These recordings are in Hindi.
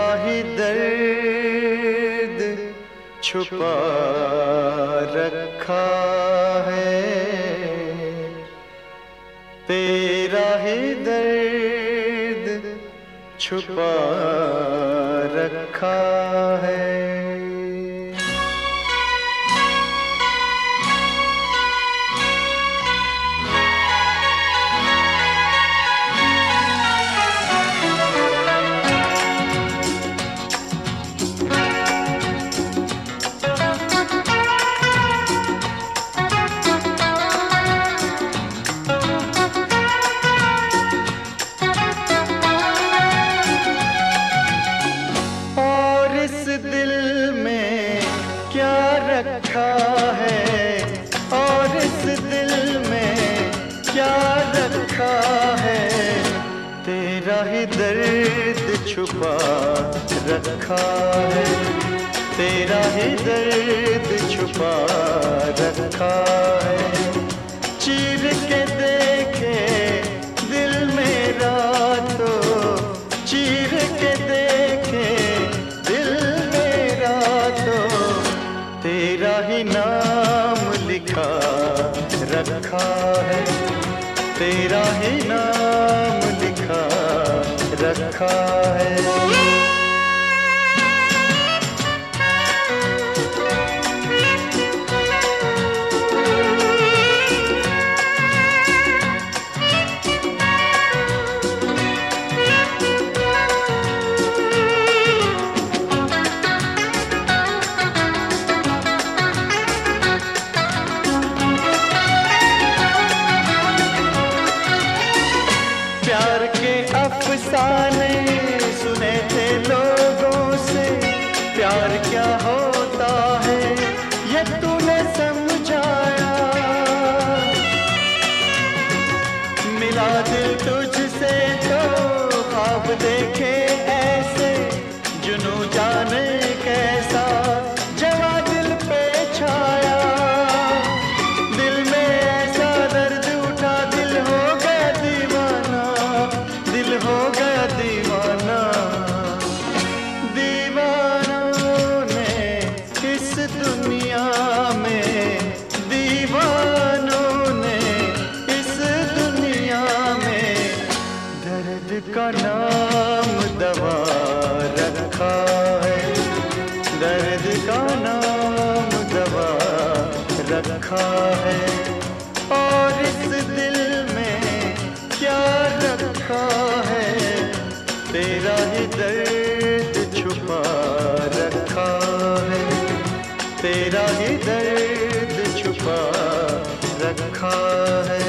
ही दर्द छुपा रखा है, तेरा ही दर्द छुपा रखा है। रखा है और इस दिल में क्या रखा है, तेरा ही दर्द छुपा रखा है, तेरा ही दर्द छुपा रखा है। चीर के देखे दिल मेरा तो चीर के देखे दिल मेरा तो तेरा ही नाम लिखा रखा है, तेरा ही नाम लिखा रखा है। प्यार के अफसाने सुने थे लोगों से, प्यार क्या होता है ये तूने समझाया। मिला दिल तुझसे तो ख्वाब देखे ऐसे, जुनू जाने कैसा जवा दिल पे छाया। दिल में ऐसा दर्द उठा दिल हो गया दीवाना, दिल हो गया दीवाना। दीवानों ने इस दुनिया में, दीवानों ने इस दुनिया में दर्द का नाम दवा रखा है, दर्द का नाम दवा रखा है। और इस दिल में क्या रखा है, तेरा ही दर्द छुपा रखा है, तेरा ही दर्द छुपा रखा है।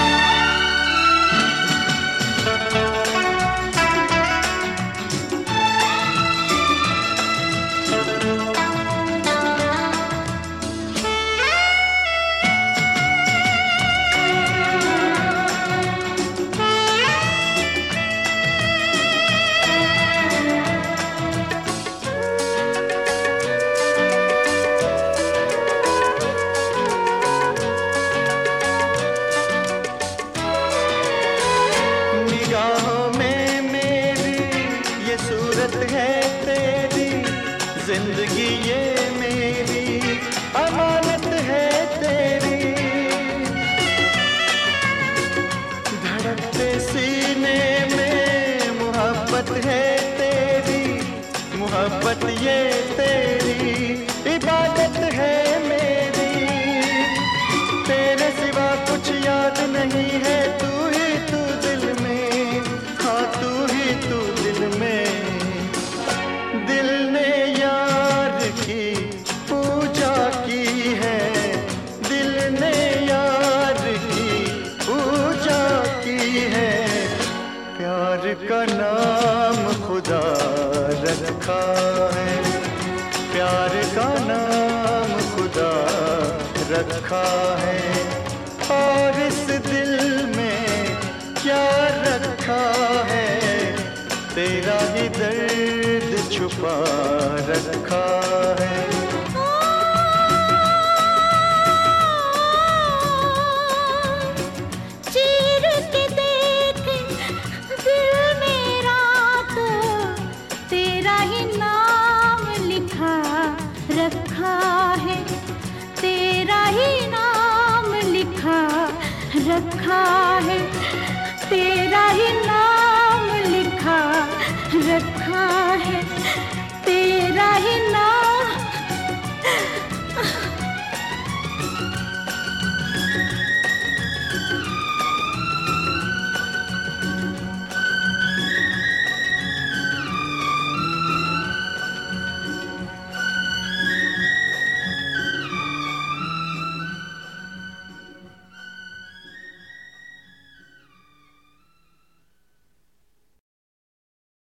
सूरत है तेरी, जिंदगी ये मेरी अमानत है तेरी। धड़कते सीने में मोहब्बत है तेरी, मोहब्बत ये तेरी इबादत है मेरी। तेरे सिवा कुछ याद नहीं है, तू ही तू दिल में, हाँ तू ही तू दिल में। दिल ने यार की पूजा की है, दिल ने यार की पूजा की है। प्यार का नाम खुदा रखा है, प्यार का नाम खुदा रखा है। और इस दिल में क्या रखा है, तेरा ही दर्द छुपा रखा है,